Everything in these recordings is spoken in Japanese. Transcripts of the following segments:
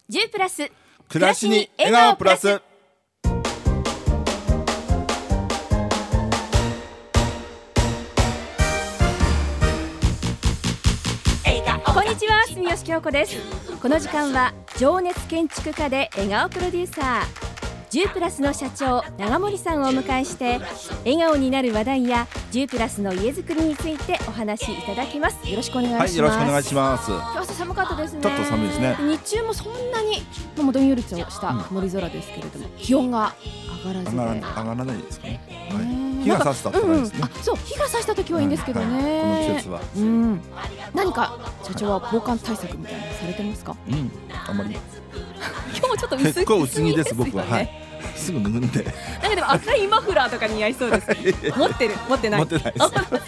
10プラス暮らしに笑顔プラス。 こんにちは、住吉京子です。この時間は情熱建築家で笑顔プロデューサー10プラスの社長長森さんをお迎えして、笑顔になる話題や10プラスの家づくりについてお話しいただきます。よろしくお願いします。 はい、よろしくお願いします。 今日朝寒かったですね。 ちょっと寒いですね。 日中もそんなにもうどんよりとした曇り空ですけれども、気温が上がらずで上がらないですかね。日が差したとないですね。 そう、日が差した時はいいんですけどね、 この季節は、 何か社長は防寒対策みたいなのされてますか？ あんまり今日もちょっと薄い結構薄着です、 よね。 僕は、すぐ脱ぐんで。 なんかでも赤いマフラーとか似合いそうです。持ってる？持ってない？ 持ってないです。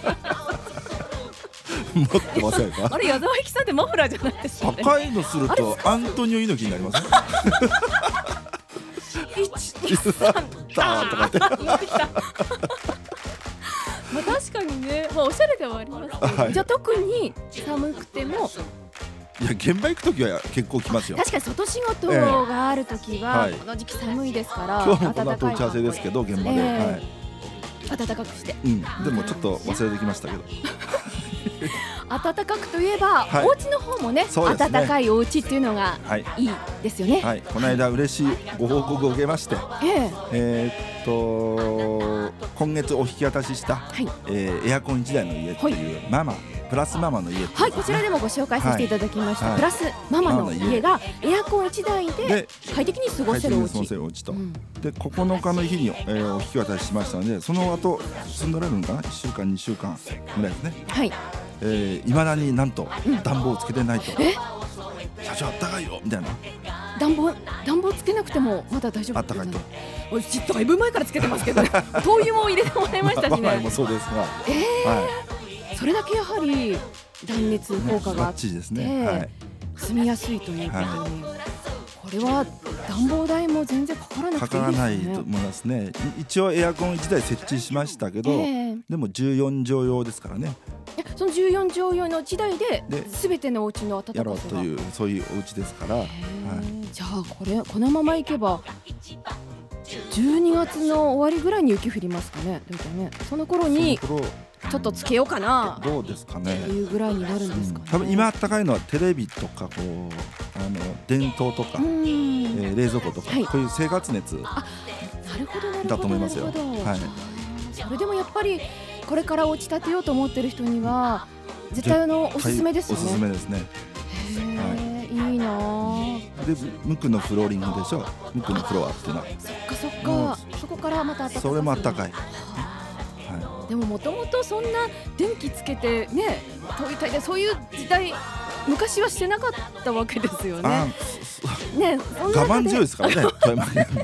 持ってませんか？ あれ、矢沢永吉さんってマフラーじゃないですよね。 赤いのするとアントニオ猪木になりますね。 1、2、3とかって言ってきた。まあ確かにね、おしゃれではありますけど、じゃあ特に寒くても、 いや、現場行くときは結構来ますよ。 確かに外仕事があるときは、この時期寒いですから、 今日もこの後打ち合わせですけど、現場で、 暖かくして、 でもちょっと忘れてきましたけど。 暖かくといえば、お家の方もね、暖かいお家っていうのがいいですよね。 この間嬉しいご報告を受けまして、今月お引き渡ししたエアコン1台の家っていうプラスママの家、 こちらでもご紹介させていただきました、プラスママの家がエアコン1台で快適に過ごせるお家と、で9日の日にお引き渡ししましたので、その後住んでられるのかな、1週間2週間ぐらいですね。未だになんと暖房をつけてないと、社長あったかいよみたいな。 暖房つけなくてもまだ大丈夫？ あったかいと。 だいぶ前からつけてますけど、灯油も入れてもらいましたしね。 もそうですが、 それだけやはり断熱効果があって、住みやすいということに、これは暖房代も全然かからなくていいですね。 かからないと思いますね。一応エアコン1台設置しましたけど、でも14畳用ですからね。 その14畳用の1台で全てのお家の暖かさやろうという、そういうお家ですから。 じゃあこのままいけば12月の終わりぐらいに雪降りますかね。その頃にちょっとつけようかな、 どうですかね、 っていうぐらいになるんですかね。 多分今あったかいのはテレビとか電灯とか冷蔵庫とか、こういう生活熱だと思いますよ。 それでもやっぱりこれからお家建てようと思ってる人には絶対おすすめですよね。 おすすめですね。 いいな。 で、無垢のフローリングでしょ、無垢のフロアっていうのは。 そっか、そこからまた暖かい。 それも暖かい。 でももともとそんな電気つけてね、そういう時代昔はしてなかったわけですよね。 我慢強いですからね、富山県。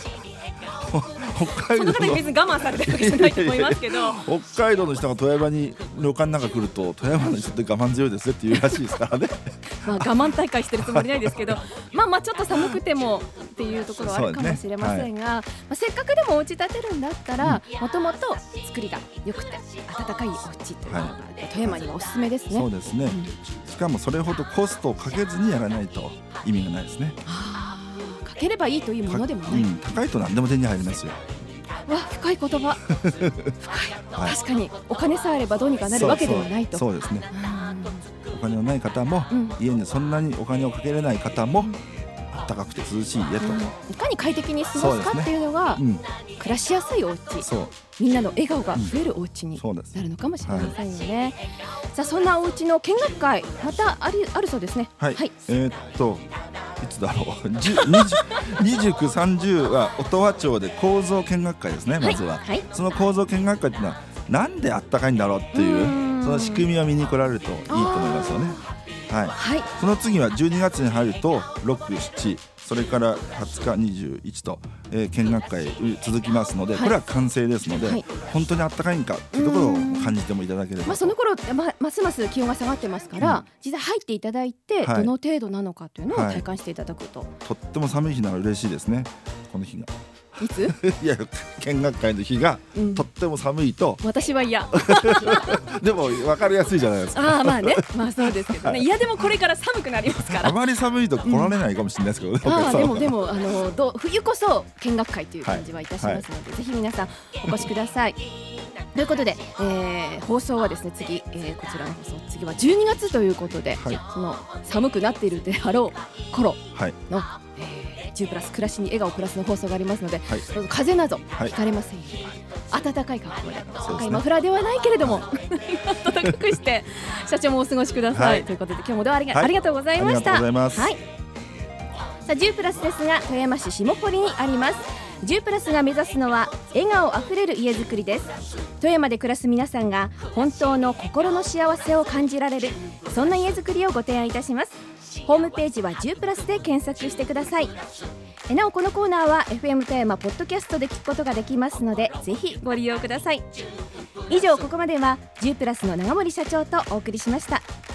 北海道のその方に別に我慢されてるわけじゃないと思いますけど、 北海道の人が富山に旅館なんか来ると、富山の人って我慢強いですねって言うらしいですからね。 我慢大会してるつもりないですけど、ちょっと寒くてもっていうところはあるかもしれませんが、せっかくでもお家建てるんだったら、もともと作りが良くて暖かいお家というのが富山にはおすすめですね。 そうですね。しかもそれほどコストをかけずにやらないと意味がないですね。 かければいいというものでもない。 高いと何でも手に入りますよ。 深い言葉。深い。確かにお金さえあればどうにかなるわけではないと。 そうですね。お金のない方も、家にそんなにお金をかけれない方も、暖かくて涼しい家と、 いかに快適に過ごすかっていうのが暮らしやすいお家、みんなの笑顔が増えるお家になるのかもしれませんよね。さあ、そんなお家の見学会またあるそうですね。 いつだろう、29、30は音羽町で構造見学会ですね。まずは、その構造見学会っていうのはなんであったかいんだろうっていう、その仕組みを見に来られるといいと思いますよね。その次は12月に入ると6、7、それから20日、21と、見学会続きますので、これは完成ですので、本当にあったかいんかというところを感じてもいただければ。 その頃ますます気温が下がってますから、実際入っていただいて、どの程度なのかというのを体感していただくと、 とっても寒い日なら嬉しいですね、この日が。 いついや見学会の日がとっても寒いと、 私は嫌でも分かりやすいじゃないですか。 まあね、まあそうですけどね。いやでもこれから寒くなりますから。 あまり寒いと来られないかもしれないですけどね、お客さんは。 でも冬こそ見学会という感じはいたしますので、ぜひ皆さんお越しください。ということで、放送はですね次、こちらの放送次は12月ということで、その寒くなっているであろう頃の、10プラス暮らしに笑顔プラスの放送がありますので、どうぞ風邪などひかれませんように、暖かい格好で、マフラーではないけれども暖かくして社長もお過ごしください、ということで今日もどうもありがとうございました。さあ10プラスですが富山市下堀にあります。10プラスが目指すのは笑顔あふれる家づくりです。富山で暮らす皆さんが本当の心の幸せを感じられる、そんな家づくりをご提案いたします。ホームページは10プラスで検索してください。なおこのコーナーは FM 富山ポッドキャストで聞くことができますので、ぜひご利用ください。以上ここまでは10プラスの長森社長とお送りしました。